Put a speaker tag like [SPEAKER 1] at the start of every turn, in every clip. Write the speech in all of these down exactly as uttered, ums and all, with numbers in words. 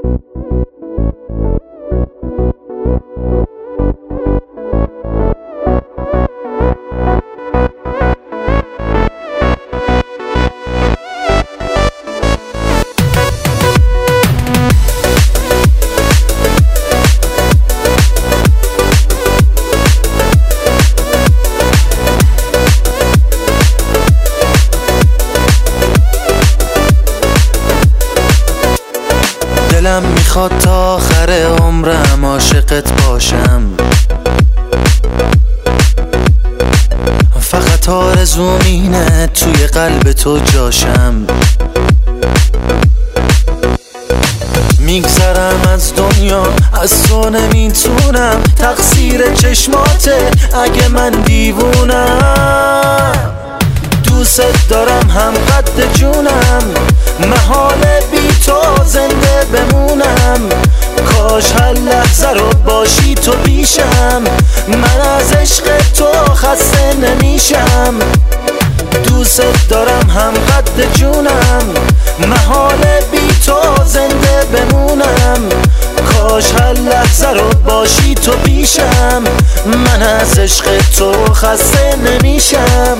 [SPEAKER 1] دلم میخواد تا آخر عمرم عاشقت باشم، فقط آرزوم اینه توی قلب تو جاشم. میگذرم از دنیا، از تو نمیتونم، تقصیر چشماته اگه من دیوونم. دوست دارم هم قد جونم، محاله بی تو زنده بمونم. کاش هر لحظه رو باشی تو پیشم، من از عشق تو خسته نمیشم. دوست دارم هم قد جونم، محاله بی تو زنده بمونم. کاش هر لحظه رو باشی تو پیشم، من از عشق تو خسته نمیشم.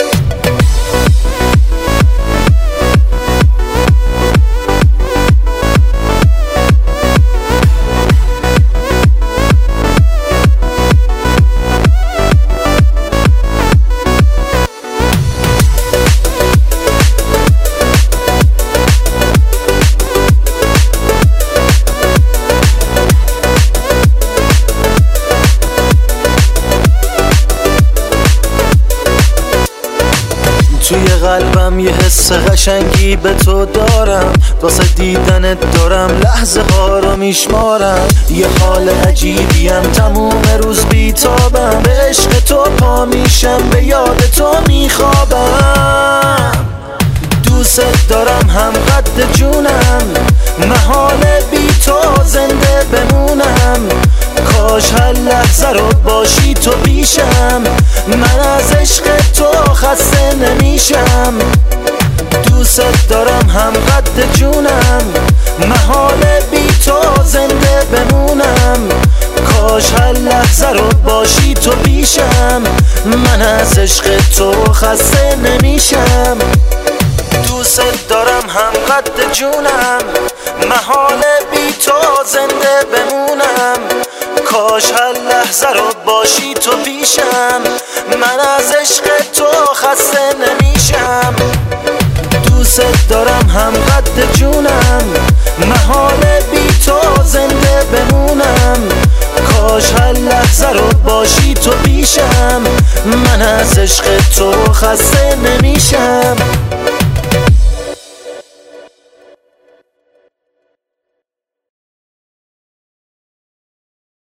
[SPEAKER 1] توی قلبم یه حس قشنگی به تو دارم، واسه دیدنت دارم لحظه ها رو میشمارم. یه حال عجیبیم تموم روز بیتابم، به عشق تو پا میشم، به یاد تو میخوابم. دوست دارم هم قد جونم، محاله بی تو زنده بمونم. کاش هر لحظه رو باشی تو پیشم، من از عشق تو خسته نمیشم. دوست دارم هم قد جونم، محاله بی تو زنده بمونم. کاش هر لحظه رو باشی تو پیشم، من از عشق تو خسته نمیشم. دوست دارم هم قد جونم، محاله بی تو زنده بمونم. کاش هر لحظه رو باشی تو پیشم، من از عشق تو خسته نمیشم. دوست دارم هم قد جونم، محاله بی تو زنده بمونم. کاش هر لحظه رو باشی تو پیشم، من از عشق تو خسته نمیشم.